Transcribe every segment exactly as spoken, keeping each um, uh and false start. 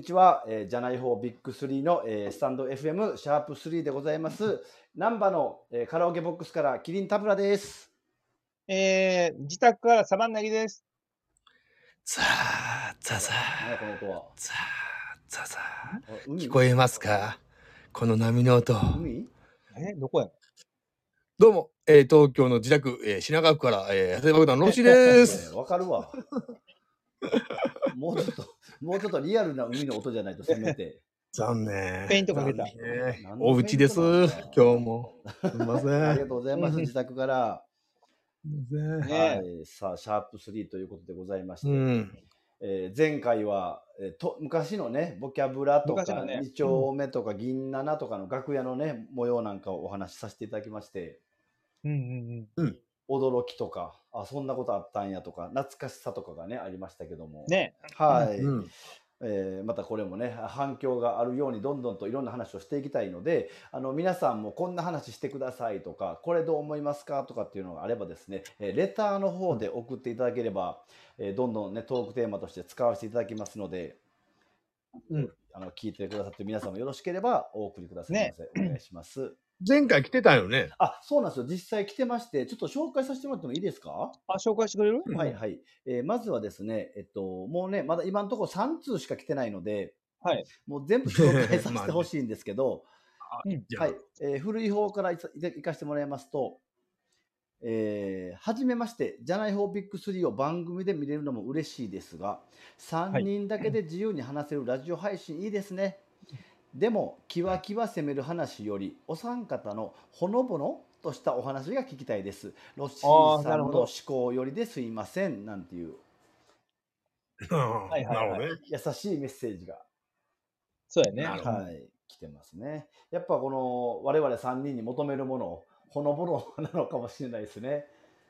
にちは、えー、じゃない方ビッグスリーの、えー、スタンド エフエム シャープスリーでございます。難波の、えー、カラオケボックスからキリン田村です。 えー、自宅からサバンナギです。 ザーザザ何やこの音は。 ザーザザー聞こえますか、この波の音。 海えどこや。 どうも、えー、東京の自宅、えー、品川区から、えー、長谷爆弾ロッシーです。 わかるわ。もうちょっと、もうちょっとリアルな海の音じゃないとせめて。 残念。 ペイントかけた。 お家です。今日も。すみません。 ありがとうございます。自宅から。 すみません。 はい。さあ、シャープスリーということでございまして。 うんえー、前回は、えー、と昔のね、ボキャブラとか、 ね、 に丁目とか銀七とかの楽屋のね、模様なんかをお話しさせていただきまして、 うんうんうん、 驚きとか、あ、そんなことあったんやとか、懐かしさとかがね、ありましたけども。 ね。 はい。 うんえー、またこれもね、反響があるようにどんどんといろんな話をしていきたいので、あの皆さんもこんな話してくださいとか、これどう思いますかとかっていうのがあればですね、えー、レターの方で送っていただければ、えー、どんどんね、トークテーマとして使わせていただきますので、うん、あの聞いてくださって皆さんもよろしければお送りくださいませ。ね、お願いします。 前回来てたよね。 あ、そうなんですよ。実際来てまして、ちょっと紹介させてもらってもいいですか？ あ、紹介してくれる？ はいはい。えー、まずはですね、えっと、もうね、まだ今のところさん通しか来てないので、 はい。 もう全部紹介させてほしいんですけど、はい、えー、古い方からいかせてもらいますと、えー、はじめまして、じゃない方ビッグスリーを番組で見れるのも嬉しいですが、さんにんだけで自由に話せるラジオ配信いいですね。でも、キワキワ攻める話より、お三方のほのぼのとしたお話が聞きたいです。ロッシーさんの思考よりですいません、なんていう。 はいはいはい、 優しいメッセージが。 そうやね。 はい、来てますね。やっぱこの我々さんにんに求めるもの、ほのぼのなのかもしれないですね。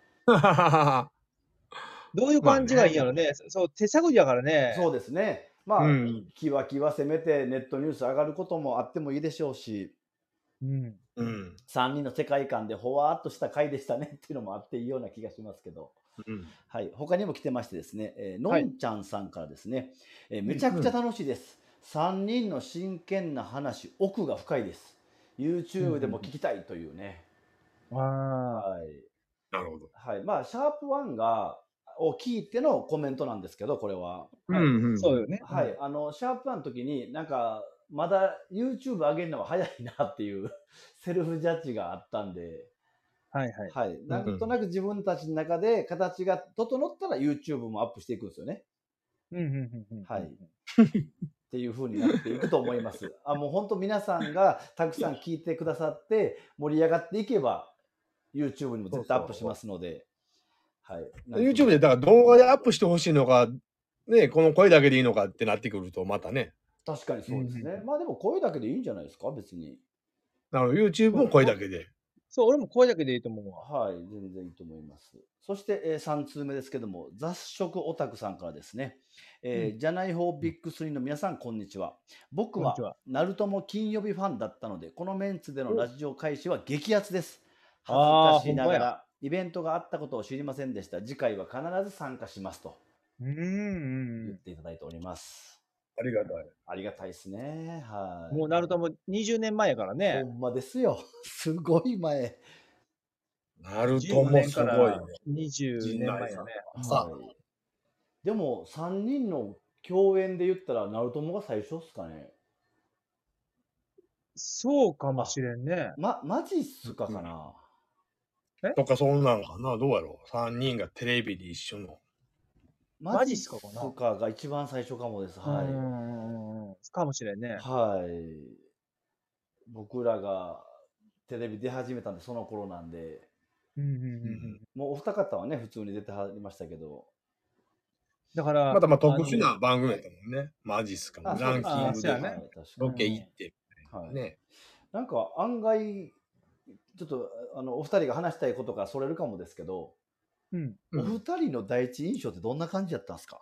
どういう感じがいいんやろね。まあね、そう、手探りだからね。 そうですね。まあ、うん、キワキワ攻めてネットニュース上がることもあってもいいでしょうし、 うんうん、さんにんの世界観でほわっとした回でしたねっていうのもあっていいような気がしますけど、うん、はい、他にも来てましてですね、えー、のんちゃんさんからですね、はい、えー、めちゃくちゃ楽しいです、うん、さんにんの真剣な話、奥が深いです、 YouTube でも聞きたいというね、 うん、ああ、はい、 なるほど、 はい、まあシャープワンがを聞いてのコメントなんですけど、これは、 はい、うんうん、そうよね、 はい、あのシャープワンの時になんかまだ YouTube 上げるのは早いなっていうセルフジャッジがあったんで、 はいはい、 はい、なんとなく自分たちの中で形が整ったら YouTube もアップしていくんですよね。 うんうんうんうん、 はい。っていう風になっていくと思います。あ、もう本当皆さんがたくさん聞いてくださって盛り上がっていけば YouTube にも絶対アップしますので、はい。 YouTube でだから動画でアップしてほしいのか、ね、この声だけでいいのかってなってくるとまたね。 確かにそうですね。うん、まあでも声だけでいいんじゃないですか、別に。 なので YouTube も声だけで。 そう、俺も声だけでいいと思うわ。はい、全然いいと思います。そして、えー、さん通目ですけども、雑食オタクさんからですね、えーうん、じゃない方ビッグスリーの皆さん、こんにちは。僕はナルトも金曜日ファンだったので、このメンツでのラジオ開始は激アツです。恥ずかしながらイベントがあったことを知りませんでした。次回は必ず参加しますと言っていただいております。 ありがたい。 ありがたいですね。はい。 もうナルトもにじゅうねんまえやからね。 ほんまですよ。すごい前。 ナルトもすごいね。 にじゅうねんまえやね。 はい。でもさんにんの共演で言ったらナルトもが最初っすかね。 そうかもしれんね。 ま、マジっすかかな。 うん、えとかそんなんかな、どうやろう。さんにんがテレビで一緒の。 マジっすかかが一番最初かもです。はい。 うん。かもしれんね。 はい。僕らがテレビ出始めたんで、その頃なんで。 うんうんうんうん、 もうお二方はね、普通に出てはりましたけど。 だから、 またまあ特殊な番組やったもんね。マジっすかも。ランキングで、 ね、 ロケ行って。 はい。ね。なんか案外、ちょっとあのお二人が話したいことからそれるかもですけど、うん、お二人の第一印象ってどんな感じだったんですか？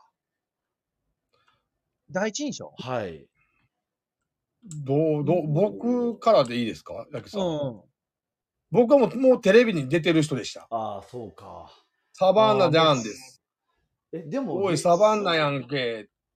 第一印象？ はい。 どう、どう、僕からでいいですか？だけさん。うん、僕はもう、もうテレビに出てる人でした。 ああ、そうか。 サバンナジャンです。 え、でも。 おい、サバンナやんけ。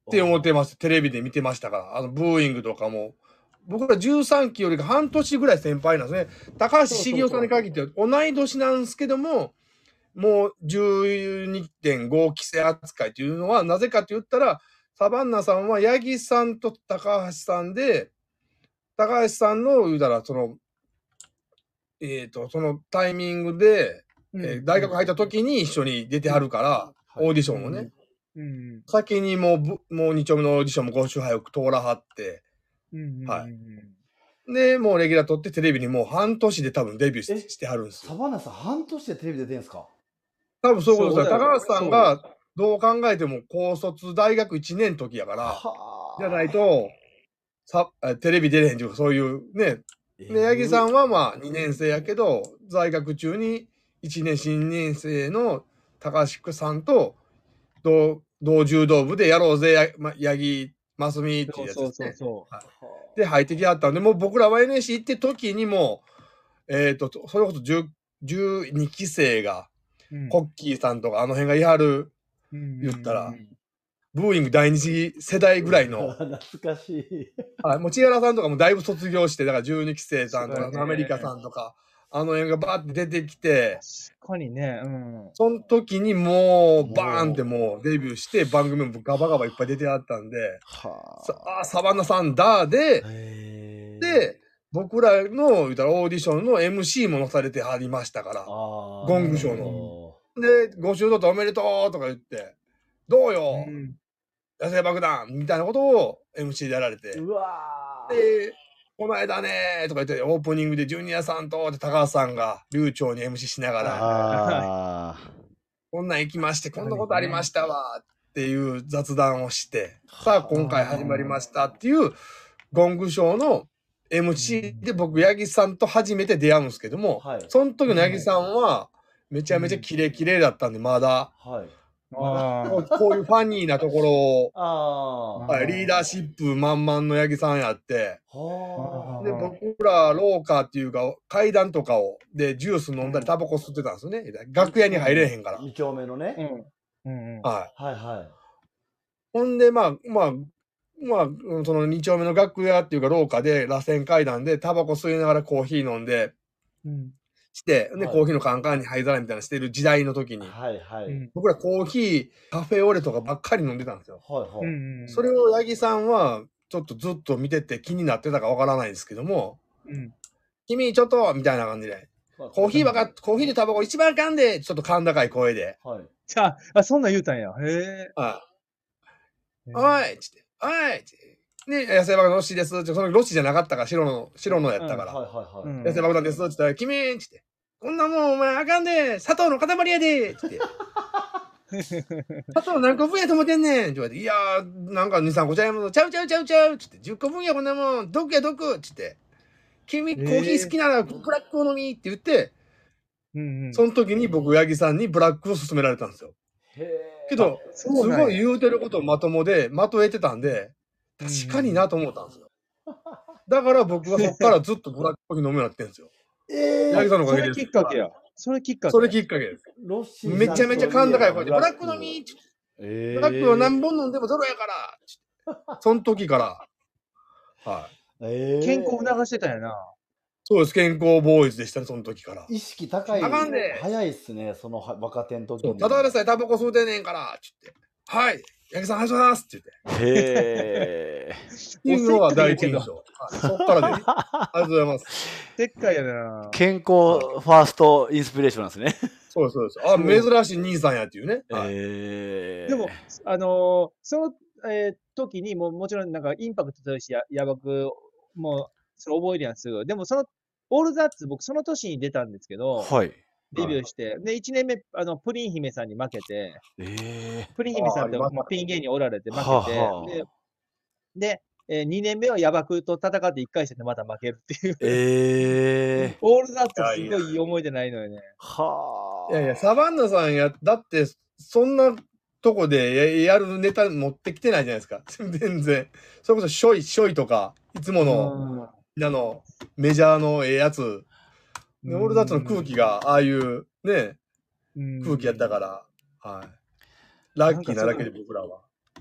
て思ってました。テレビで見てましたから。あの、ブーイングとかも。僕らじゅうさんきよりか半年ぐらい先輩なんですね。高橋茂雄さんに限って同い年なんですけども、もう じゅうにてんご 期生扱いというのは、なぜかと言ったら、サバンナさんは八木さんと高橋さんで、高橋さんの言うたら、その、えっと、そのタイミングで、えー大学入った時に一緒に出てはるから、オーディションをね。 うん先にもうぶ、もうに丁目のオーディションもご周杯を通らはって、 うんはい。で、もうレギュラー取ってテレビにもう半年で多分デビューししてはるんですよ。 サバンナさん半年でテレビ出てんすか？ 多分そういうことです。 そうだよ高橋さんがどう考えても高卒大学いちねんの時やから、 はじゃないと、さ、えテレビ出れへんっていう、そういうね。で、八木さんはまあにねん生やけど、在学中にいちねん新年生の高橋さんと同、同柔道部でやろうぜ、やま八木ますみっていうやつそうですね。 そうそはいで、入ってきはったんで、もう僕らは エヌエスシー 行って時にも、えっ、と、それこそじゅう、じゅうにき生が、 う。 コッキーさんとかあの辺がいはる、言ったら、ブーイング第二次世代ぐらいの、 懐かしい。 はい、もう千原さんとかもだいぶ卒業して、だからじゅうにき生さんとか、 そうだねアメリカさんとか、あの辺がバーって出てきて、 確かにね、うん。 その時にもう、バーンってもうデビューして、番組もガバガバいっぱい出てあったんで、 はさあ、サバンナさんだで、 へー、 で、僕らの、言うたらオーディションの エムシー も載されてはりましたから、 ゴゴングショーの。で、ご就労おめでとうとか言って、どうよ、 うん野生爆弾みたいなことを エムシー でやられて、 うわーで、この間ねーとか言って、オープニングでジュニアさんとって高橋さんが流暢に エムシー しながら、 あこんなん行きまして、こんなことありましたわっていう雑談をして、さあ今回始まりましたっていうゴングショーの エムシー で僕、八木さんと初めて出会うんですけども、 はいその時の八木さんはめちゃめちゃキレキレだったんで、まだ、 ーはい。 あこうこういうファニーなところを、 あはい、リーダーシップ満々の八木さんやって、 ーはで、 うん僕ら廊下っていうか階段とかを、で、ジュース飲んだりタバコ吸ってたんですよね。楽屋に入れへんから。 に丁目のね。 うん。うんうん。 はい。 はいはい。 ほんで、まあ、まあ、まあ、うんそのに丁目の楽屋っていうか廊下で、螺旋階段でタバコ吸いながらコーヒー飲んで、 うん。 して、で、 はいコーヒーのカンカンに灰皿みたいなのしてる時代の時に、 はいはい。 うん僕らコーヒー、カフェオレとかばっかり飲んでたんですよ。 はいはい。 うん。 それを八木さんは、ちょっとずっと見てて気になってたかわからないですけども、 うん。 君ちょっと、みたいな感じで、コーヒーばか、コーヒーでタバコ一番あかんで、ちょっと甲高い声で、 はい。 じゃあ、あ、そんなん言うたんや。へえ。 はい。おいつって、おいつって。ね、野生爆弾ロッシーです。そのロッシーじゃなかったから、白の、白のやったから。 はいはいはい。 うん野生爆弾です。って言ったら、君つって。こんなもんお前あかんで、砂糖の塊やでつって。砂糖何個分やと思ってんねんって言われて、いやー、なんかに、さんこちゃいもん、ちゃうちゃうちゃうちゃうつって、じゅっこぶんやこんなもん、毒や毒つって。君、コーヒー好きならブラックを飲みって言って、 うんうん。 その時に僕、八木さんにブラックを勧められたんですよ。 へーけど、すそうなんやごい言うてることまともで、まとえてたんで、確かになと思ったんですよ。だから僕はそっからずっとブラックコーヒー飲むようになってるんですよ。 えー八木さんのおかそれげです。 きっかけや。それきっかけ。 それきっかけです。 ロッシーめちゃめちゃ甲高い声で、ブラック飲みってえーブラックを何本飲んでもゼロやからその時から。はい。 えー健康促してたんやな。 そうです。健康ボーイズでしたね、その時から。 意識高い。 あかんで早いっすね、そのは若手の時に。 そうただでさえタバコ吸うてんねんから、つって。はい。八木さん、ありがとうございますって言って。 へーっていうのが第一印象。はいそっからです。ありがとうございます。 でっかいやな。 健康ファーストインスピレーションなんですね。 そうです、そうです。あ、珍しい兄さんやっていうね。はい。 えーでも、あのーその、えー時にも、もちろんなんかインパクト強いし、ややばく、もう、それ覚えるやん、すぐ。でも、その、オールザッツ、僕、その年に出たんですけど、 はい。 デビューして、で、いちねんめ、あの、プリン姫さんに負けて、 えプリン姫さんって、 あーありましたまあ、ピン芸人おられて負けて、 はあはあで、で、えー、にねんめはヤバクと戦っていっかい戦でまた負けるっていう。 ー、えー、 オールザッツすごいいい思い出ないのよね。 はいやいや、サバンナさんや、だって、そんなとこでややるネタ持ってきてないじゃないですか。全然。それこそ、ショイ、ショイとか、いつもの、あの、メジャーのええやつ。でオールザッツの空気が、ああいう、ね、 うん空気やったから、はい。ラッキーなだけで僕らは。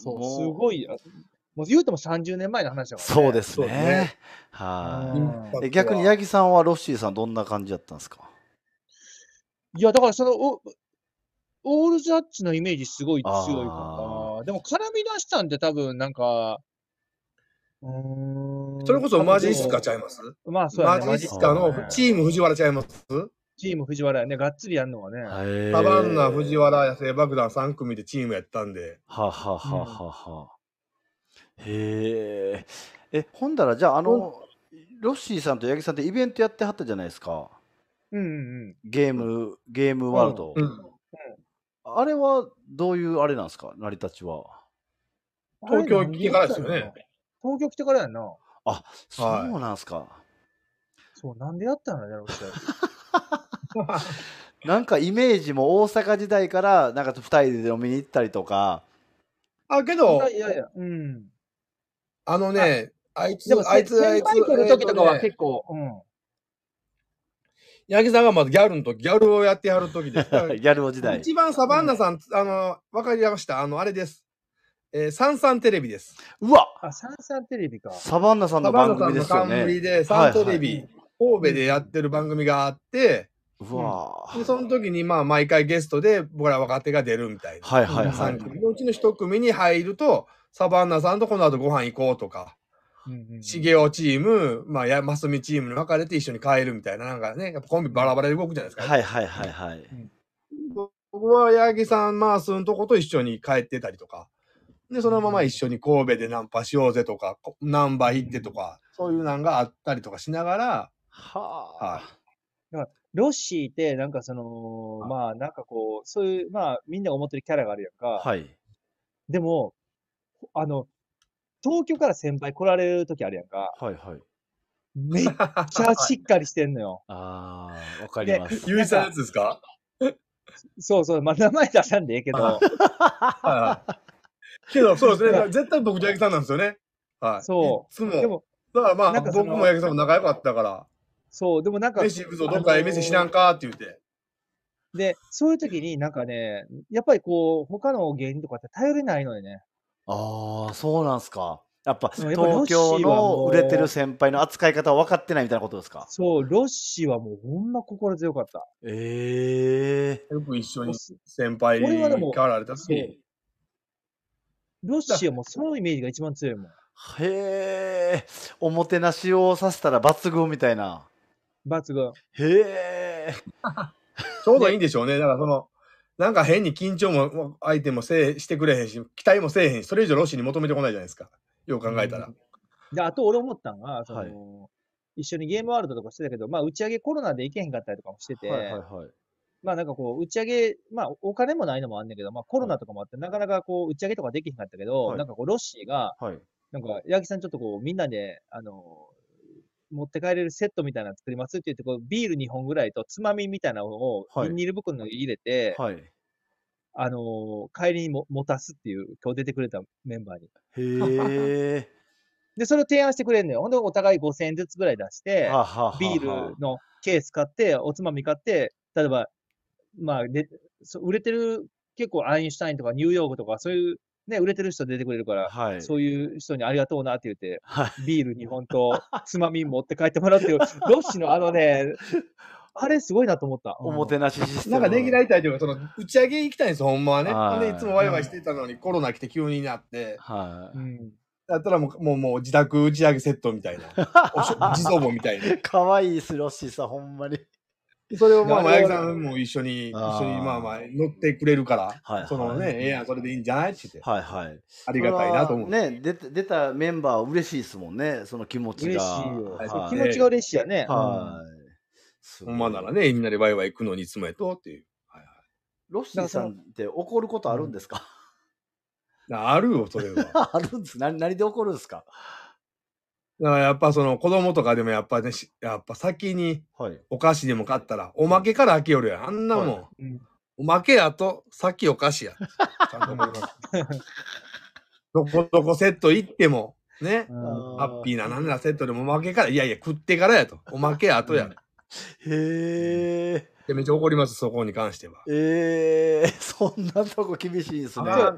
そう、 もうすごい、あもう言うてもさんじゅうねんまえの話だからね。 そうですそうですね。 ね。 うはい。 ん。 え、逆に八木さんはロッシーさんどんな感じだったんですか？ いや、だからその、おオールザッツのイメージすごい強いかあな。でも絡み出したんで多分なんか、うーん、 それこそ多分でマジスカも、 ちゃいます？ まあそうやマね、マジジスカスカのね、 のチーム藤原ちゃいます？ チーム藤原やね、がっつりやんのはね。 あ。へサバンナ、藤え。 原、野生爆弾さん組でチームやったんで。 はあはあうはあん。 はあはあ。へえ。え、ほんだら、じゃあ、あほんの、ロッシーさんと八木さんってイベントやってはったじゃないですか。 うんうんゲーム、ゲームうん。 ワールド。 うん。 あれはどういうあれなんですか？成り立ちは。 あれ東京来てからなんでやっですよね。 たんやろな。東京来てからやんな。 あ、そうはい。 なんすか。 そう、なんでやったんやろね、ロシアって。 なんかイメージも大阪時代からなんかふたりで飲みに行ったりとか。 あ、けいやど、 いやいや、うん。 あのあ、 ね、あいつ、 でもせあいつ、あいつ、 先輩取るえっと時とかはね、 結構、うん。 八木さんがまずギャルの時、ギャルをやってはる時です。だからギャル男時代。 一番サうん。 バンナさん、あの、わかりました。あの、あれです。えー、サンサンテレビです。 うわ！ あ、サンサンテレビか。 サバンナさんサの番組バンナさんのですよね。 冠で、サはいはい。 ンテレビ、 うん。 神うんうん。 戸でやってる番組があって、 ううん。 わで、その時にまあ毎回ゲストで僕ら若手が出るみたいな。 はいうんうはいは 3 い。 組のうちのひと組に入ると、サバンナさんとこの後ご飯行こうとか、 うんうんうん。 しげおチーム、まあや、マスミチームに分かれて一緒に帰るみたいな、なんかね、やっぱコンビうん。 バラバラで動くじゃないですか。 はいはいはいはい。 うん。 僕は八木さん、マースのとこと一緒に帰ってたりとか、で、そのまま一緒に神戸でナンパしようぜとか、こナンバー行ってとか、そういうなんがあったりとかしながら、 ははあ。 だから、ロッシーってなんかその、 い。 まあ、なんかこう、そういう、まあ、みんなが思ってるキャラがあるやんか。 はい。 でも、あの、東京から先輩来られる時あるやんか。 はいはい。 めっちゃはしっかりしてんのよ。 ああ、わかりで、 ます。 い。ゆういちさんのやつですか？ そうそう、まあ、名前出さんでええけど、 はいはい。けど、そうですね。 だから絶対僕と八木さんなんですよね。はい。いそつも。 う。でも、 だからまあ、 なんかそ僕もの、 八木さんも仲良かったから、 そう、でもなんか、 飯行くぞ、どあっかへ飯知らんのかって言って。 で、そういう時になんかね、やっぱりこう、他の芸人とかって頼れないのよね。 ああ、そうなんすか。やっぱうん、やっぱロッ東京シーはの売れてるもう、 先輩の扱い方分かってないみたいなことですか？ そう、ロッシーはもうほんま心強かった。 ええ。 よく一緒におす先輩俺はでも、 変わられたそう、 時。 ロッだシーはもうそのイメージが一番強いもん。 へえ。おもてなしをさせたら抜群みたいな。 抜群。 へえ。 ちょうどいいで、 んでしょうね。だからその、なんか変に緊張もも相手もせえしてくれへんし、期待もせえへんし、それ以上ロッシーに求めてこないじゃないですか。よくう考えたら。 ん。で、あと俺思ったのが、そはい。 の、一緒にゲームワールドとかしてたけど、まあ打ち上げコロナで行けへんかったりとかもしてはいはいて、 はい。 まあなんかこう、打ち上げ、まあお金もないのもあんねんけど、まあコロはい。 ナとかもあって、なかなかこう、打ち上げとかできへんかったけど、 はい。 なんかこう、ロッシーが、 はい。 なんか、八木さんちょっとこう、みんなで、あの、持って帰れるセットみたいなの作りますって言って、こう、ビールにほんぐらいとつまみみたいなのをはい。 ビニール袋に入れて、 はい。 あの、帰りにも持たすっていう、今日出てくれたメンバーに。 へえ。 で、それを提案してくれんのよ。ほんで、お互いごせんえんずつぐらい出して、 はあはあはビーあはルのケース買って、おつまみ買って、例えば、まあ、で、そ売れてる、結構アインシュタインとかニューヨークとか、そういうね、売れてる人出てくれるかあ。 ら、 はい。 そういう人にありがとうなって言って、 はい。 ビールにほんとつまみ持って帰ってもらうっていう、ロッシのあのね、あれすごいなと思った。うん。 おもてなしシステなんかねぎム。 らいたいというか、その、打ち上げ行きたいんですよ、ほんまはね。ほんで、いつもはワイワイしうん。 てたのにコロナ来て急になって、 い。はうい。 ん。 だったらもう、もう、もう自宅打ち上げセットみたいな。おしょ地蔵盆みたいな。 かわいいスロッシーさん、ほんまに。 それをで、 まあ、 あれは、 まやぎさんも一緒に、一緒にまあまああ乗ってくれるから、 あ。はいはい。 そのね、ええやん、それでいいんじゃないって言って、 はいはい。 ありそれがたいなと思う。 はね、出た出たメンバー嬉しいですもんね、その気持ち嬉が。 しいよ。そう、 はい。 気持ちが嬉しいやね。うん。 はい。すほんまごい。 ならね、みんなでワイワイ行くのにいつもやとっていう。はいはい。 ロッシーだからその、 さんって怒ることあうん。 るんですか？ あるよ、それは。 あるんです。何、何で怒るんですか？ だからやっぱその子供とかでもやっぱね、しやっぱ先にはい。 お菓子でも買ったら、おはい。 まけから開けよるやん。あんなはい。 もん。 うん。 おまけやと、先お菓子や。ちゃんとう思います。 ん。 どこどこセット行っても、ね、 うん。 ハッああ。 ピーななんならセットでもおまけから、いやいや、食ってからやと。おまけ後や。 うん。 へえ。 で、めっちゃ怒ります、そこに関しては。 ええ、そんなとこ厳しいんですで、 ね。 ああ、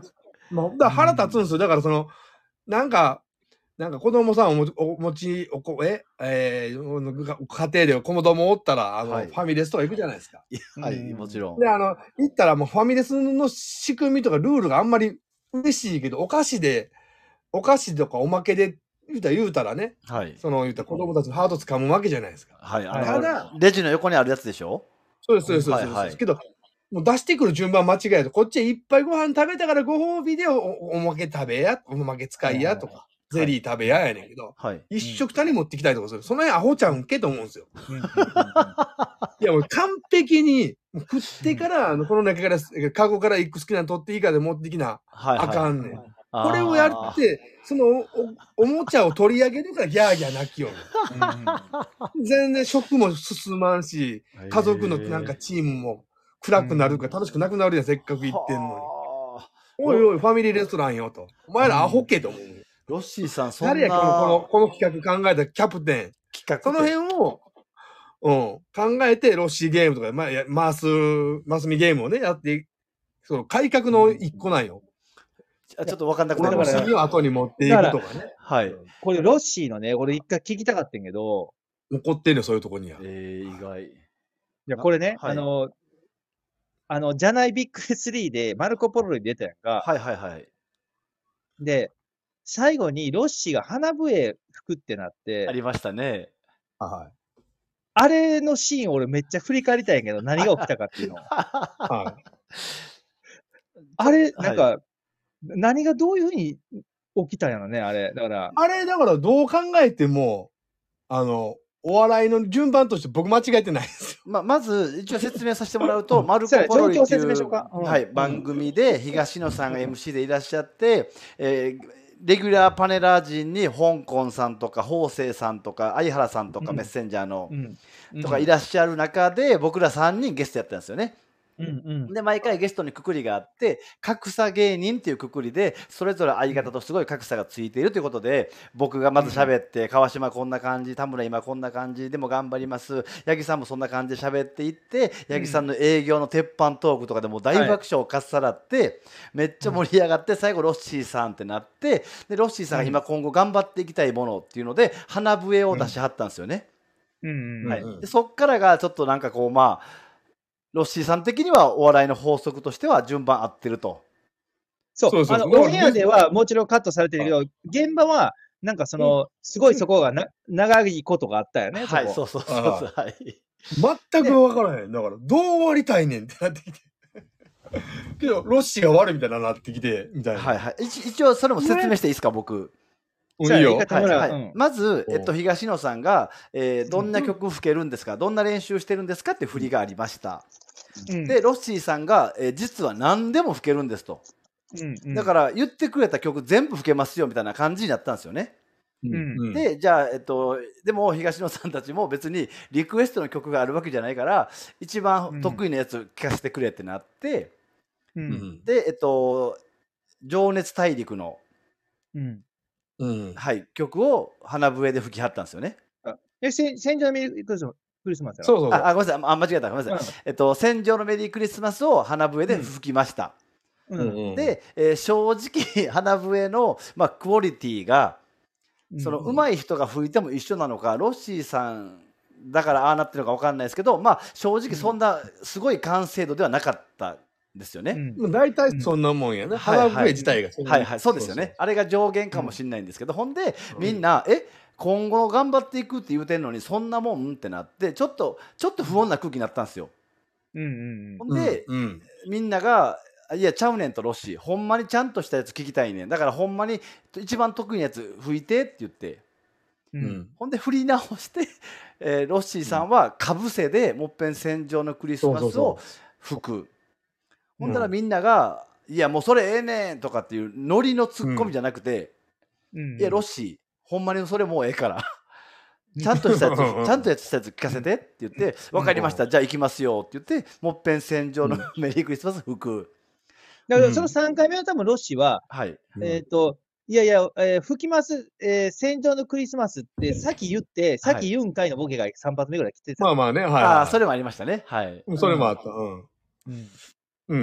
もうだから腹立つんですよ。だからその、なんか、なんか子供さんをもお持ち、おこえ、えー、家庭で子供おったら、あの、 はいファミレスとか行くじゃないですか。 はい、もちろん。 で、あの、行ったらもうファミレスの仕組みとかルールがあんまり嬉しいけど、お菓子で、お菓子とかおまけで言うたら言うたらね、 はい。 その言うたら子供たちのハート掴むわけじゃないですか。 はい。あただ、 の、レジの横にあるやつでしょ？ そうです、そうです、そうです。 はいはいけど、もう出してくる順番間違えると、こっちへいっぱいご飯食べたからご褒美でおおまけ食べや、おまけ使いやとか、ゼリー食べややねんけど、 はい。 一食たに持ってきたいとかする。その辺アホちゃうんけと思うんですよ。いやもう完璧に、もう食ってから、あの、この中から、カゴからいく好きなの取っていいかで持ってきな、 はい。 あかんねん。 あーこれをやって、そのお、お、おもちゃを取り上げるからギャーギャー泣きよる。全然食も進まんし、家族のなんかチームも暗くなるから楽しくなくなるやん、せっかく行ってんのに。 はおいおい、ファミリーレストランよと。お前らアホけと思う。 ロッシーさん、そんな誰やこの、この、この企画考えたキャプテン。 企画その辺を、うん、考えて、ロッシーゲームとか、まあ、やマス、マスミゲームをね、やっていその改革の一個なんよ。 あちょっとわかんなくなり楽まし。 したみを後に持っていくとかね。 はい。 これ、ロッシーのね、俺一回聞きたかったんけど、 怒ってんの、そういうとこには。 えー、意外。 いや、これね、 はいあの、あの、じゃないビッグスリーでマルコ・ポロロに出たやんか。 はいはいはい。 で、最後にロッシーが花笛吹くってなって、 ありましたね。 はあれのシーン俺めっちゃ振り返りたいんやけど、何が起きたかっていうのを。 い。はい。 あれ、 はいなんか、何がどういうふうに起きたんやろね、あれ。だから、 あれ、だからどう考えても、あの、お笑いの順番として僕間違えてないですよ。 ままず、一応説明させてもらうと、 うんマルコ・ポロリ状況っていう説明しようか。うんはい、番組で東野さんが エムシー でいらっしゃって、えーレギュラーパネラー陣に香港さんとか法政さんとか相原さんとかうんメッセンジャーのうん。 とかいらっしゃる中で僕らさんにんゲストやったんですよね。 うんうん。 で毎回ゲストにくくりがあって格差芸人っていうくくりでそれぞれ相方とすごい格差がついているということで僕がまず喋って川島こんな感じ田村今こんな感じでも頑張ります八木さんもそんな感じで喋っていって八木さんの営業の鉄板トークとかでもう大爆笑をかっさらってめっちゃ盛り上がって最後ロッシーさんってなってでロッシーさんが今今後頑張っていきたいものっていうので花笛を出しはったんですよね。 うんうん。 はいうんでそっからがちょっとなんかこうまあロッシーさん的にはお笑いの法則としては順番合ってると。 そう、 そうそうあの、オンエアではもちろんカットされてるけど、現場は、なんかその、すごいそこがな、長いことがあったよね、 はい、 そこ。 そうそうそうそう。はい。 全く分からへん。だから、どう終わりたいねんってなってきて。けど、ロッシーが悪いみたいななってきて、みたいな。 はいはい。一一応それも説明していいですか、僕。 うんいいよ。 じゃあ田村はいはいうんまず、 うんえっと、東野さんが、えーどんな曲吹けるんですか、どんな練習してるんですかって振りがありました。 うんで、ロッシーさんが、えー実は何でも吹けるんですと。 うんうんだから、言ってくれた曲全部吹けますよみたいな感じになったんですよね。 うんうんで、じゃあ、えっと、でも東野さんたちも別にリクエストの曲があるわけじゃないから、一番得意なやつ聞かせてくれってなって、 ううんんで、えっと、情熱大陸の、 うん。 うんはい、曲を花笛で吹きはったんですよね。 え、せ戦場のメリークリスマスクリスマスやろそうそうそう。 あ、あごめんなさい、あ間違えた、ごめんなさい。えっと、戦場のメリークリスマスを花笛で吹きました。 うん。 うんうん、 で、えー正直、花笛の、まあ、クオリティが、その上手い人が吹いても一緒なのか、ロッシーさんだからああなってるのか分かんないですけど、まあ、正直そんなすごい完成度ではなかったんですよね。 うんまあ大体そんなもんやね。 うん花笛自体がそんなはいはい、そうですよね。あれが上限かもしれないんですけど、ほんで、みんな、え今後頑張っていくって言うてんのに、そんなもんってなって、ちょっと、ちょっと不穏な空気になったんですよ。 うんうんほんで、 うんうんみんなが、いや、ちゃうねんと、ロッシー、ほんまにちゃんとしたやつ聞きたいねん。だから、ほんまに一番得意なやつ吹いてって言って、 う。 うんんほんで振り直して、えーロッシーさんはかぶせでもっぺん戦場のクリスマスを吹く。ほんだらみんなが、いやもうそれええねんとかっていうノリのツッコミじゃなくて、 うん。 いやロッシーほんまにそれもうええからちゃんとしたやつちゃんとやつしたやつ聞かせてって言って分かりましたじゃあ行きますよって言ってもっぺん戦場のメリークリスマス吹く。 だからそのさんかいめは多分ロッシーは、 はいえっと、いやいや、えー吹きます、えー戦場のクリスマスってさっき言って、さっき言うんかいのボケがさん発目ぐらい来てた。 まあまあね、はい、はい。 ああそれもありましたねはい。 それもあった。うん。 うん。 うん。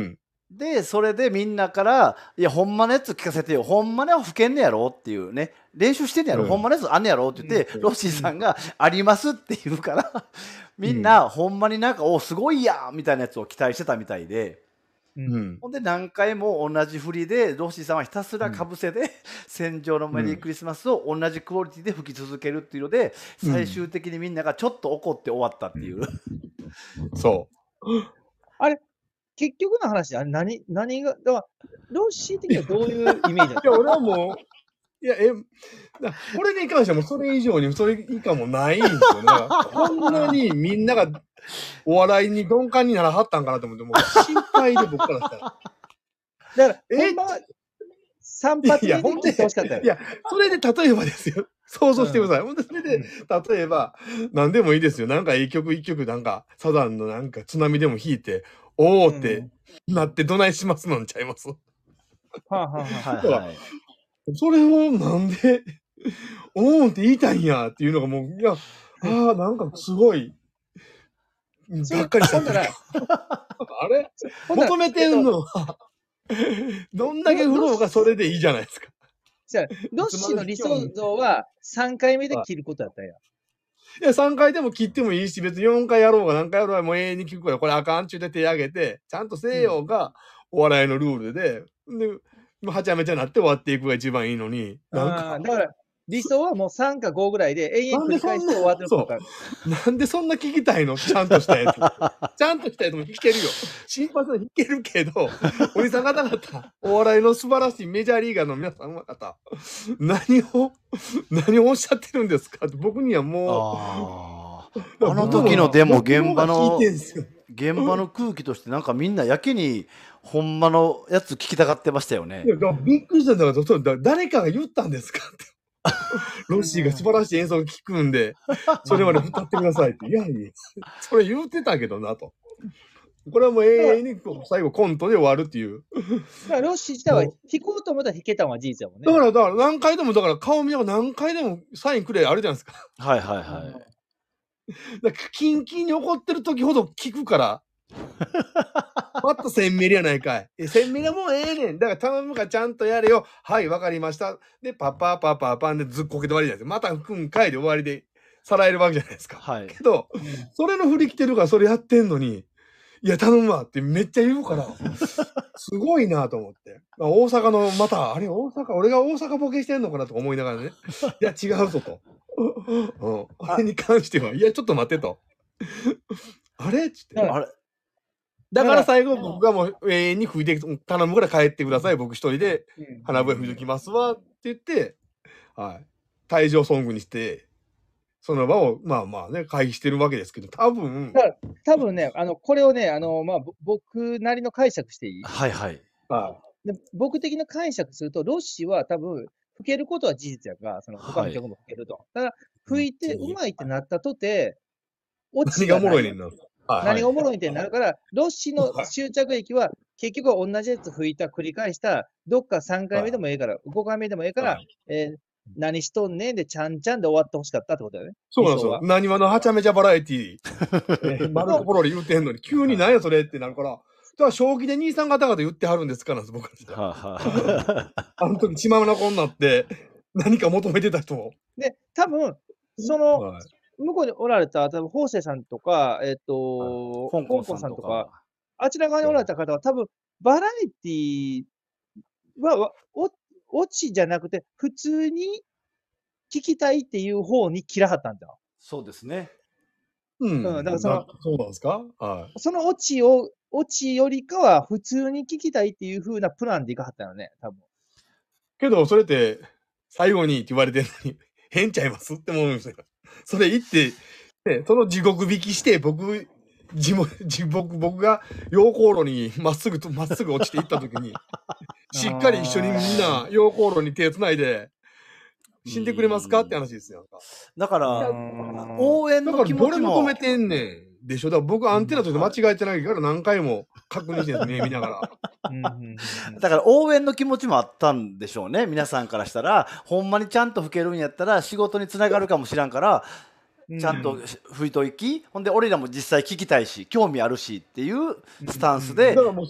で、それでみんなから、いや、ほんまのやつ聞かせてよ。ほんまの吹けんねやろっていうね。練習してんねやろ、 うんほんまのやつあんねやろって言って、 うんロッシーさんがありますって言うから、みんな、ほんまになんか、お、すごいやんみたいなやつを期待してたみたいで、 うん。 ほんで何回も同じ振りで、ロッシーさんはひたすらかぶせで、戦場のメリークリスマスを同じクオリティで吹き続けるっていうので、 うん最終的にみんながちょっと怒って終わったっていう。 そう。 あれ、結局の話、あれ何、何が、だから、ロッシー的にはどういうイメージだっいや、俺はもう、いや、え、だこれに関してはもうそれ以上に、それ以下もないんですよね。だからこんなにみんながお笑いに鈍感にならはったんかなと思って、もう心配で僕からしたら。 だから、 えほんまは散髪いや、 でほんで、 切ってほしかったよ。 いや、それで例えばですよ。想像してください。ほんで、それで、例えば、何でもいいですよ。なんか一曲一曲、なんか、サザンのなんか津波でも弾いて、おーってなってどないしますのんちゃいます、 はあ、はあはあ、 はいはい。 それをなんで、おーって言いたいんやっていうのがもう、いや、ああ、なんかすごい、がっかりしたっていうか。あれほんなら求めてんのは、どんだけフローがそれでいいじゃないですか。 じゃあロッシーの理想像はさんかいめで切ることだったんや。 いや、さんかいでも切ってもいいし、別によんかいやろうが何回やろうがもう永遠に聞くから、これあかんちゅうで手挙げて、ちゃんとせよがお笑いのルールで、で、はちゃめちゃなって終わっていくが一番いいのに、なんあかー、だから、理想はもうさんかごぐらいで永遠繰り返して終わってることか。 なんでそんな聞きたいのちゃんとしたやつ。ちゃんとしたやつも弾けるよ。心配は弾けるけど、おじさん方々、お笑いの素晴らしいメジャーリーガーの皆さん方、何を、何をおっしゃってるんですかって僕にはもあう、 あ。あの時のでも僕の現場の聞いてんすよ現場の空気としてなんかみんなやけにほんまのやつ聞きたがってましたよねい。や、だからびっくりしたんだから、そうだ誰かが言ったんですかって。ロッシーが素晴らしい演奏を聞くんで、それまで歌ってくださいって。いやいや、それ言うてたけどなと。これはもう永遠にこう最後コントで終わるっていう。 だからロッシー自体は弾こうと思ったら弾けたのは事実だもんね。 だから、だから何回でも、だから顔見ながら何回でもサインくれあるじゃないですか。 はいはいはい。 だからキンキンに怒ってる時ほど聞くから。またせんミリやないかい。え、せんミリはもうええねん。だから頼むからちゃんとやれよ。はい、わかりました。で、パッパーパーパーパンでずっこけて終わりじゃないですか。また吹くんかいで終わりでさらえるわけじゃないですか。 はい。 けど、それの振り来てるからそれやってんのに、いや、頼むわってめっちゃ言うから、すごいなと思って。まあ大阪の、また、あれ、大阪、俺が大阪ボケしてんのかなとか思いながらね。いや、違うぞと。うん。あれに関しては、いや、ちょっと待ってと。あれっつって。 あれだから最後僕がもう永遠に吹いて、頼むから帰ってください。僕一人で花笛吹いときますわって言って、はい。退場ソングにして、その場を、まあまあね、回避してるわけですけど、多分。 多分ね、あの、これをね、あの、まあ、僕なりの解釈していい？ はいはい。 はい。で僕的な解釈すると、ロッシーは多分、吹けることは事実やから、その他の曲も吹けると。ただ、吹いてうまいってなったとて、 落ちが何がおもろいねんな。 何がおもろいってなるから、ロッシーの終着駅は、結局は同じやつ吹いた、繰り返した、どっかさんかいめでもええから、ごかいめでもええから、えー、何しとんねんで、ちゃんちゃんで終わってほしかったってことだよね。 そうなんですよ。なにわのはちゃめちゃバラエティー、マルコ・ポロリ言うてんのに、急に何やそれってなるから、だから正気で兄さん方々言ってはるんですかなんです、僕は。あの時、血まなこになって、何か求めてた人も。 で、多分、その、はい向こうにおられた、多分、法政さんとか、えっ、ー、と、香港さんとか、あちら側におられた方は、多分、バラエティは、お、オチじゃなくて、普通に聞きたいっていう方に切らはったんだよ。 そうですね。 うん。うん、だからその、そうなんですかはい。 そのオチを、オチよりかは、普通に聞きたいっていう風なプランでいかはったよね、多分。 けど、それって、最後にって言われてるのに、変ちゃいますって思うんですよ。それ言って、ね、その地獄引きして、僕、地僕、僕が溶鉱炉にまっすぐと、まっすぐ落ちていったときに、しっかり一緒にみんな溶鉱炉に手つないで、死んでくれますかって話ですよ。 だから、応援の気持ちも。 だから、どれ求めてんねん。でしょ。だから僕、アンテナとして間違えてないから何回も確認してるんです、目見ながら。 だから、応援の気持ちもあったんでしょうね。皆さんからしたら、ほんまにちゃんと吹けるんやったら、仕事につながるかもしらんから、ちゃんと吹いといき、ほんで、俺らも実際聞きたいし、興味あるしっていうスタンスで。 だからもう、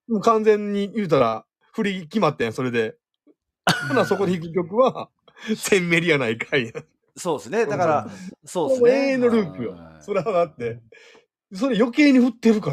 もう完全に言うたら、振り決まったんや、それで。ほな、そこで弾く曲は、センメリやないかい。 そうですね。だから、そうですもう永ね。 遠のループよは。いそれはだって、それ余計に振ってるから。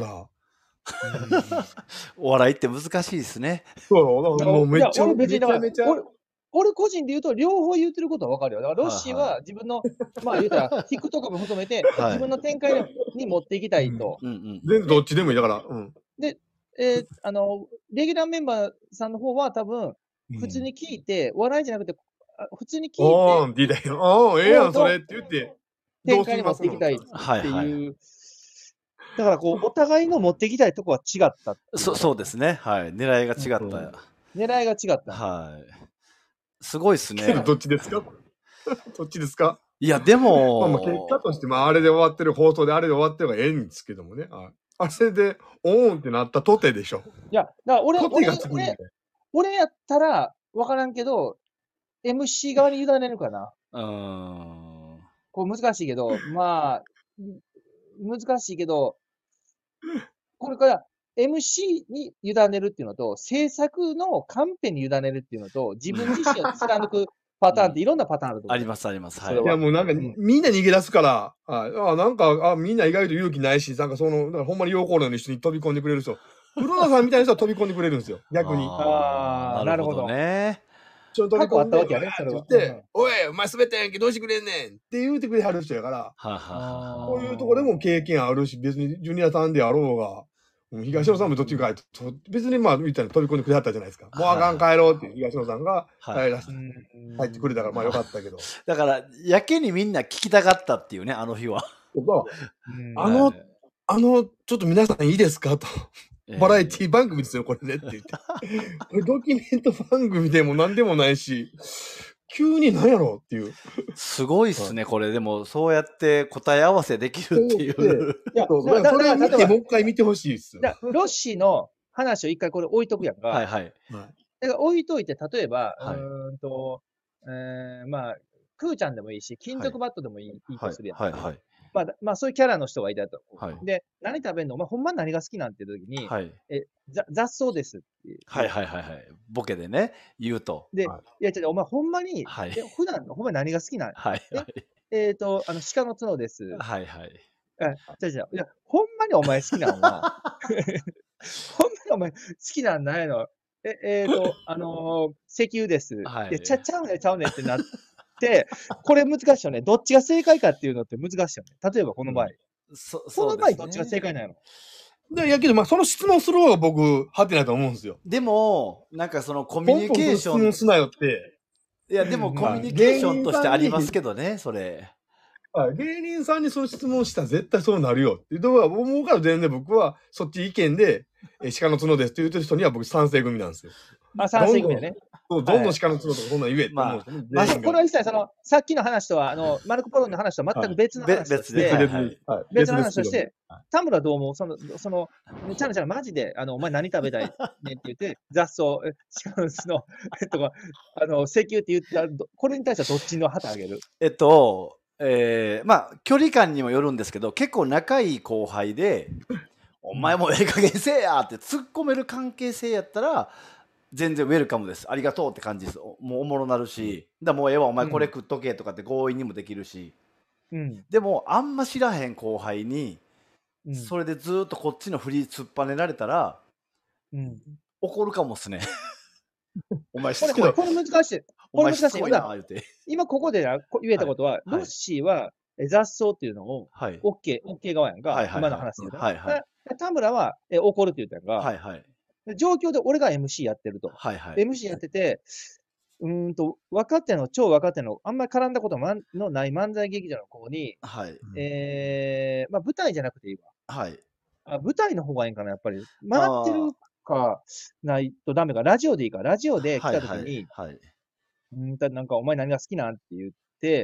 お笑いって難しいですね。 そう、だからもうめっちゃ、 いや俺別めにだからちゃめちゃ。 俺俺個人で言うと、両方言ってることはわかるよ。だから、ロッシーはいはは自分の、まあ言うたら、弾くとかも含めて、 はい自分の展開に持っていきたいと。 うんうん。 全然どっちでもいいだから。うん。 で、えーあの、レギュラーメンバーさんの方は多分、普通に聞いて、笑いじゃなくて、あ普通に聞おーいん、ディだよ。おーん、ええやん、それって言って。 て、展開に持っていきたいっはいはい。 ていう。だから、こう、お互いの持っていきたいとこは違ったっていう。 そそうですね。はい。狙いが違った。 狙いが違った。 はい。すごいですけど、 ね。 どっちですかどっちですかいや、でまあまあも、 結果として、まああれで終わってる、放送であれで終わってるのがええんですけどもね。はいあれで、オーンってなったとてでしょ。 いや、だから俺、俺とてが、つくんで。 俺、俺やったら、わからんけど、エムシー 側に委ねるかな。 うーん。 こう難しいけど、まあ、難しいけど、これから エムシー に委ねるっていうのと、制作のカンペに委ねるっていうのと、自分自身を貫くパターンっていろんなパターンあると思う。 ありますあります。はい。 いやもうなんか、 うんみんな逃げ出すから、ああなんかあ、みんな意外と勇気ないし、なんかその、だからほんまに陽光のように一緒に飛び込んでくれる人、黒田さんみたいな人は飛び込んでくれるんですよ、逆に。 あーなるほどね。 ちょっと飛び込んで、 過去あったわけやねそれはって言って、おい、お前滑ったやんけ、どうしてくれんねんって言うてくれはる人やから、 はあ、はあはあ、 こういうところでも経験あるし、別にジュニアさんであろうが、もう東野さんもどっちかと、別にまあ、みたいな飛び込んでくれはったじゃないですか。もうあかん帰ろうって東野さんが帰らせて、帰ってくれたからまあよかったけど。 だから、やけにみんな聞きたかったっていうね、あの日は。 あの、あの、ちょっと皆さんいいですかと。バラエティ番組ですよ、これねって言って。これドキュメント番組でも何でもないし、急に何やろうっていう。 すごいっすね、これ。でも、そうやって答え合わせできるっていう。 いや、 そうだからそれを見て、もう一回見てほしいっすよ。 ロッシーの話を一回これ置いとくやんか。 はいはい。 だから置いといて、例えば、 はいうーんと、えー、まあ、クーちゃんでもいいし、金属バットでもいい,、い、いとするやん。 はいはい。 まあ、まあ、そういうキャラの人がいたと。 はいで、何食べんのお前、ほんま何が好きなんて言った時に、 はい。 え、ざ雑草ですっていう。 はいはいはいはい。ボケでね、言うと。 で、 はいや、違う、お前ほんまに、 はいえ普段、ほんまに何が好きなんはいはい。 えっ、と、あの、鹿の角です。 はいはい。 あ、違う違う。いや、ほんまにお前好きなんは、ほんまにお前好きなんないの。え、えっ、と、あのー石油です。 はいいや、ちゃ、ちゃうね、ちゃうねってなって、これ難しいよね。どっちが正解かっていうのって難しいよね。例えばこの場合。 そこの場合どっちが正解なので、やけど、まあ、その質問する方が僕、はてないと思うんですよ。 でも、なんかそのコミュニケーション。 ポンポン質問すなよって。 いや、でもコミュニケーションとしてありますけどね、それ。 芸人さんにその質問したら絶対そうなるよっていうのは思うから全然僕はそっち意見で、え鹿の角ですって言うてる人には僕賛成組なんですよ。 あ、賛成組だね。 そうどんどん鹿の角とかそんなん言えって思うんですよね。 まあ、これは一切その、さっきの話とは、あの、マルコ・ポロンの話とは全く別の話として、 別で別の話として、田村どうも、その、その、ちゃんちゃんマジで、あの、お前何食べたいねって言って、雑草、鹿の角、えっと、あの、石油って言ったら、これに対してはどっちの旗あげるえっと、えー、まあ、距離感にもよるんですけど、結構仲いい後輩で、お前もええ加減せえやって突っ込める関係性やったら、全然ウェルカムです。ありがとうって感じです。もうおもろなるし、だもうええわ、お前これ食っとけとかって強引にもできるし。 うん、 でも、あんま知らへん後輩に、うん、それでずっとこっちの振り突っぱねられたら、うん、怒るかもっすね。お前しつこい。 これ難しい。 お前しつこいな、言うて。 今ここで言えたことは、はい、ロッシーは雑草っていうのを OK、はい、OK 側やんか、はいはいはい、今の話で、ね。はいはい、田村はえ怒るって言ったんが、はいはい、状況で俺が エムシー やってると。はいはい、エムシー やってて、うんと、分かっての、超分かっての、あんまり絡んだことのない漫才劇場の子に、はい、えー、まあ舞台じゃなくていいわ。はい。あ舞台の方がいいんかな、やっぱり。回ってるかないとダメか。ラジオでいいか。ラジオで来た時に、はいはいはい、うんと、なんかお前何が好きなんって言って、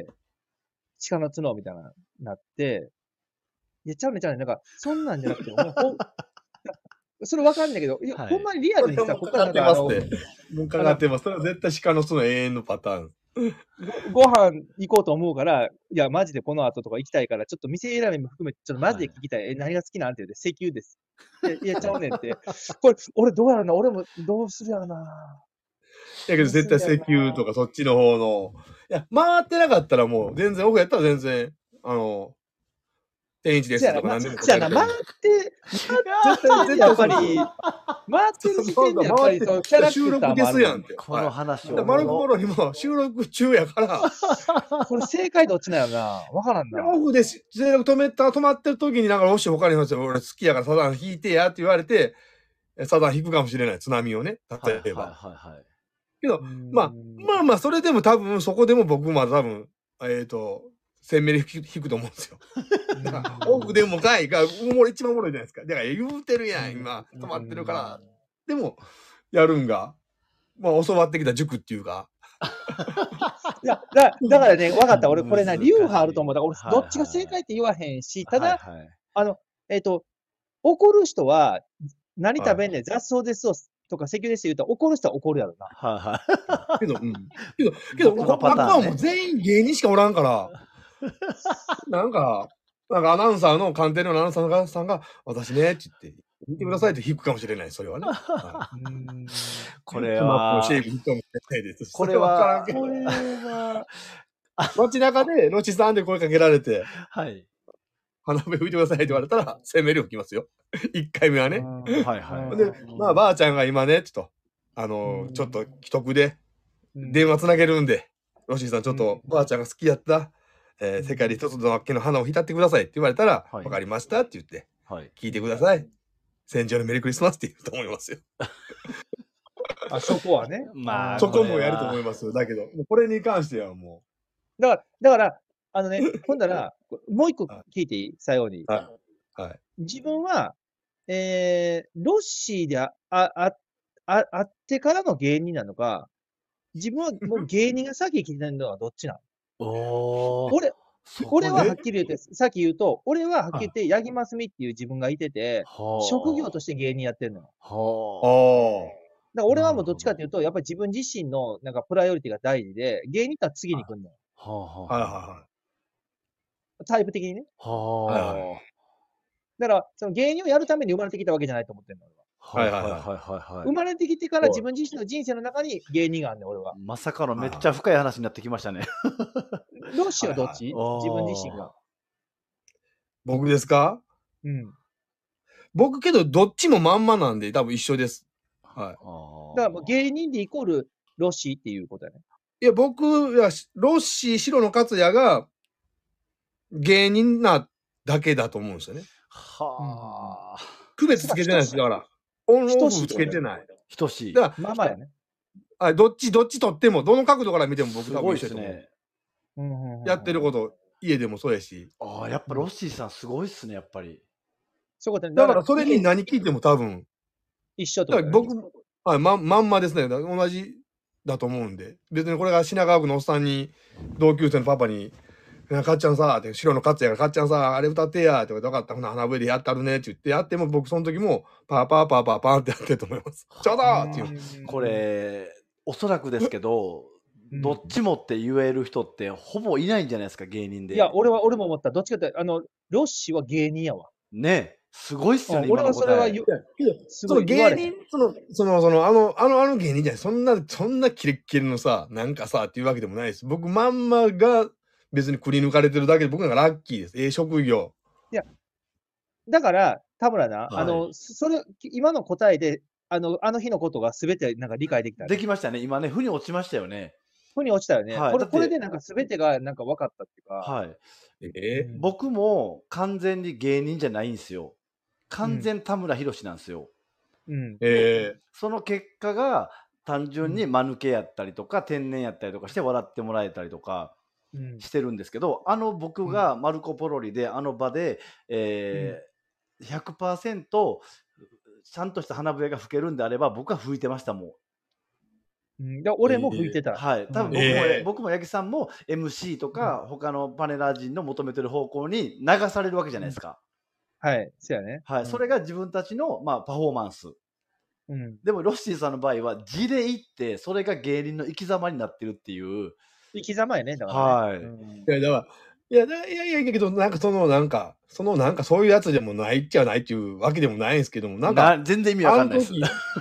鹿の角みたいななって、いや、ちゃうねちゃうね、なんか、そんなんじゃなくて、お前ほん、それ分かんないけど、いや、はい、ほんまにリアルにさ、 ここからあの、もうかかってます。それは絶対鹿の角永遠のパターン。 ご飯行こうと思うから、いや、マジでこの後とか行きたいから、ちょっと店選びも含めて、ちょっとマジで聞きたい。はい、え、何が好きなんて言うて、石油です。いや、ちゃうねんって。これ、俺どうやろな、俺もどうするやろな。 やけど絶対石油とかそっちの方の、いや、回ってなかったらもう全然、オフやったら全然、あの、天一ですとか何でも答える。回って、回って、やっぱり、回ってる時点でやっぱり、そう、キャラクター収録ですやんって。 この話を。 マルコ・ポロにも収録中やから。 これ正解どっちなんやな。わからんな。 オフで収録止めた、止まってる時になんか、もし他に俺好きやからサザン弾いてやって言われて、サザン弾くかもしれない。津波をね。例えば。はいはいはい。けど、まあ、まあまあ、それでも多分、そこでも僕まだ多分、えっと、鮮明に弾くと思うんですよ。だから、オフでもかいが、もう一番おもろいじゃないですか。だから言うてるやん、今。止まってるから。でも、やるんが、まあ、教わってきた塾っていうか。 いや、だだからね、分かった。俺、これな、流派あると思う。だから俺、どっちが正解って言わへんし、ただ、あの、えっと、怒る人は、何食べんねん、雑草ですとか石油です言うと怒る人は怒るやろな。 はいはい。 けど、うん。けど、けど、中はもう全員芸人しかおらんから、なんか、なんかアナウンサーの、官邸のアナウンサーさんが、私ね、って言って、見てくださいって弾くかもしれない、それはね。はい、 これは、 シェイク弾くかもしれないです。 これは、 これは、街中で、ロチさんで声かけられて、 はい。 花火吹いてくださいって言われたら、攻める吹きますよ。一回目はね。 はいはい。 で、まあ、ばあちゃんが今ね、ちょっと、あの、ちょっと既得で、電話つなげるんで、ロシーさんちょっと、ばあちゃんが好きやった、えー、世界で一つのわけの花を浸ってくださいって言われたら、わ、はい、かりましたって言って、はい、聞いてください。戦場のメリークリスマスって言うと思いますよ。 あ、そこはね。 まあ、そこもやると思いますよ。だけど、もうこれに関してはもう。だから、だから、あのね、今度は、もう一個聞いていい最後に。 はい。はい。 自分は、えー、ロッシーであ、あ、あ、ああってからの芸人なのか、自分はもう芸人が先聞いてるのはどっちなの？お俺、俺ははっきり言って、さっき言うと、俺ははっきり言って、八木真澄っていう自分がいてて、職業として芸人やってるのよ。はあ。だから俺はもうどっちかっていうと、やっぱり自分自身のなんかプライオリティが大事で、芸人とは次に来るのよ。 はあはあ。はいはいはい。 タイプ的にね。 はあ。 だから、その芸人をやるために生まれてきたわけじゃないと思ってるの、 俺は。はいはいはいはい。 生まれてきてから自分自身の人生の中に芸人があるねん、俺は。 まさかのめっちゃ深い話になってきましたね。 ロッシーはどっち？自分自身が。 僕ですか？ うん。 僕けどどっちもまんまなんで多分一緒です。はい。 だからもう芸人でイコールロッシーっていうことやね。 いや、僕はロッシー、白野勝也が芸人なだけだと思うんですよね。はあ。区別つけてないです。だから、オンオフつけてない。 等しい。 だから、まあまあやね。 あ、どっち、どっち取っても、どの角度から見ても僕多分一緒ですね。やってること、家でもそうやし。 ああ、やっぱロッシーさんすごいっすね、やっぱり。 そういうことだからそれに何聞いても多分。 一緒と。 僕、はい、ま、まんまですね。同じだと思うんで。別にこれが品川区のおっさんに、同級生のパパに、かっちゃんさ、って、白の勝也がかっちゃんさ、あれ歌ってや、って言われて、分かった、ほな、花笛でやったるね、って言って、やっても僕その時も、パーパーパーパーパーってやってると思います。ちょうどーっていう。 これ、おそらくですけど、どっちもって言える人ってほぼいないんじゃないですか、芸人で。 いや、俺は、俺も思った。どっちかって、あの、ロッシーは芸人やわ。 ね。すごいっすよね、 俺はそれは言う。 その芸人、その、その、その、あの、あの、あの芸人じゃない。そんな、そんなキレッキレのさ、なんかさ、っていうわけでもないです。僕、まんまが別にくり抜かれてるだけで、僕なんかラッキーです。ええ職業。 いや、だから、田村な、あの、それ、今の答えで、あの、あの日のことが全てなんか理解できた。 できましたね。今ね、腑に落ちましたよね。 腑に落ちたよね。これ、これでなんか全てがなんか分かったっていうか。 はい。えー、僕も完全に芸人じゃないんですよ。完全田村宏なんですよ。 うん。 えー、その結果が単純に間抜けやったりとか、天然やったりとかして笑ってもらえたりとかしてるんですけど、あの僕がマルコ・ポロリであの場で、えー、ひゃくパーセント ちゃんとした花笛が吹けるんであれば僕は吹いてましたもん。 うん、だ俺も吹いてた。 えー、はい。多分僕も、えー、僕も八木さんも エムシー とか、うん、他のパネラー陣の求めてる方向に流されるわけじゃないですか。 うん、はい。そうやね。 はい。うん、それが自分たちの、まあ、パフォーマンス。うん、でも、ロッシーさんの場合は、字で言って、それが芸人の生き様になってるっていう。 い生き様やね、だからはい。 ね。うんいや、だから、いや、だいやいやいやけど、なんかその、なんか、その、なんかそういうやつでもないっちゃないっていうわけでもないんですけども、なんか、 な全然意味わかんないです。 あの時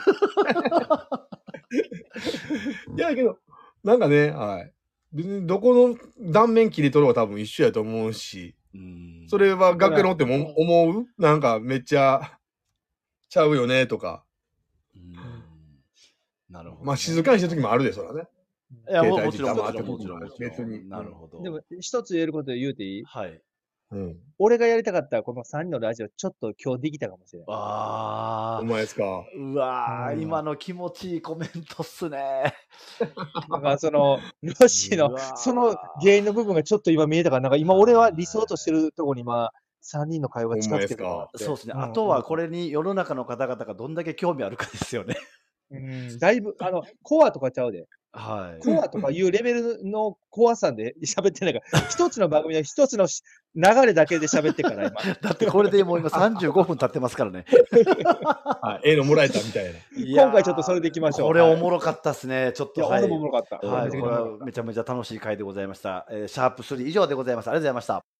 いやけど、なんかね、はい。別にどこの断面切り取ろうが多分一緒やと思うし、 うんそれは学園のっても思うなんかめっちゃちゃうよねとか。 うんなるほど、ね。 まあ静かにしてる時もあるで、そらね。 いや、も携帯もちろん、もちろん、 黙ってもちろん、もちろん。 別になるほど。 でも、一つ言えること言うていい？ はい。 うん。 俺がやりたかったこのさんにんのラジオ、ちょっと今日できたかもしれない。 あお前ですか。 うわー、 うん今の気持ちいいコメントっすね。 だからその、ロッシーのうわーその原因の部分がちょっと今見えたから、なんか今俺は理想としてるところに今、さんにんの会話が近づけてるなって。 そうですね。 んあとはこれに世の中の方々がどんだけ興味あるかですよね。 うん、だいぶ、あの、コアとかちゃうで。 はい。 コアとかいうレベルの怖さで喋ってないから、一つの番組の一つのし流れだけで喋ってから今。 だってこれでもう今さんじゅうごふん経ってますからね。 はい。ええのもらえたみたいな。 今回ちょっとそれでいきましょう。 これおもろかったですね。ちょっと。 いや、 はい俺もおもろかった。 はい。これめちゃくちゃおもろかったはめちゃめちゃ楽しい回でございました。えーシャープスリー以上でございます。ありがとうございました。